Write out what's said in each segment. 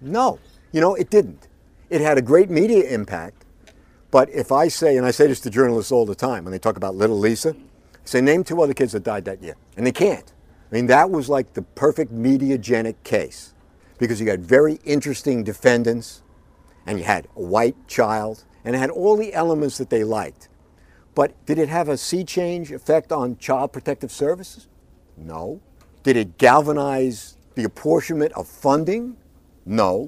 No. It didn't. It had a great media impact, but if I say, and I say this to journalists all the time when they talk about little Lisa, I say, name 2 other kids that died that year. And they can't. I mean, that was like the perfect mediagenic case because you got very interesting defendants and you had a white child and it had all the elements that they liked. But did it have a sea change effect on Child Protective Services? No. Did it galvanize the apportionment of funding? No.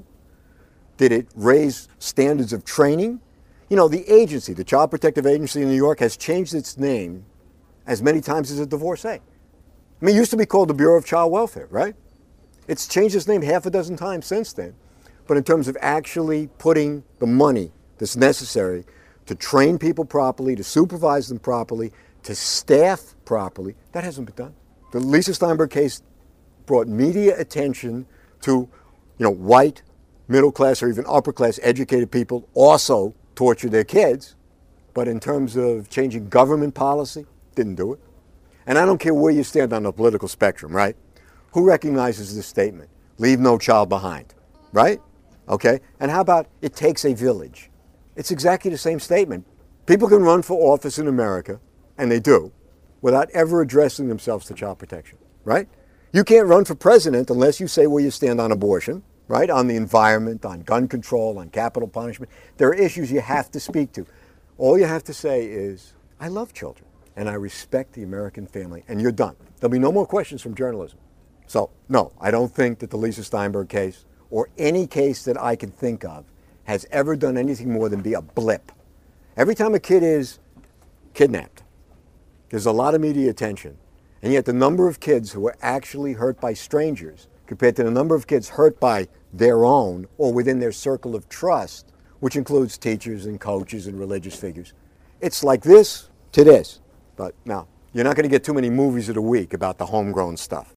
Did it raise standards of training? The agency, the Child Protective Agency in New York, has changed its name as many times as a divorcee. I mean, it used to be called the Bureau of Child Welfare, right? It's changed its name half a dozen times since then. But in terms of actually putting the money that's necessary to train people properly, to supervise them properly, to staff properly, that hasn't been done. The Lisa Steinberg case brought media attention to, white, middle class, or even upper class educated people also torture their kids. But in terms of changing government policy, didn't do it. And I don't care where you stand on the political spectrum, right? Who recognizes this statement? Leave no child behind, right? Okay? And how about it takes a village? It's exactly the same statement. People can run for office in America, and they do, without ever addressing themselves to child protection, right? You can't run for president unless you say where you stand on abortion, right? On the environment, on gun control, on capital punishment. There are issues you have to speak to. All you have to say is, I love children, and I respect the American family, and you're done. There'll be no more questions from journalism. So, no, I don't think that the Lisa Steinberg case, or any case that I can think of, has ever done anything more than be a blip. Every time a kid is kidnapped, there's a lot of media attention, and yet the number of kids who are actually hurt by strangers compared to the number of kids hurt by their own or within their circle of trust, which includes teachers and coaches and religious figures, it's like this to this. But now, you're not going to get too many movies of the week about the homegrown stuff.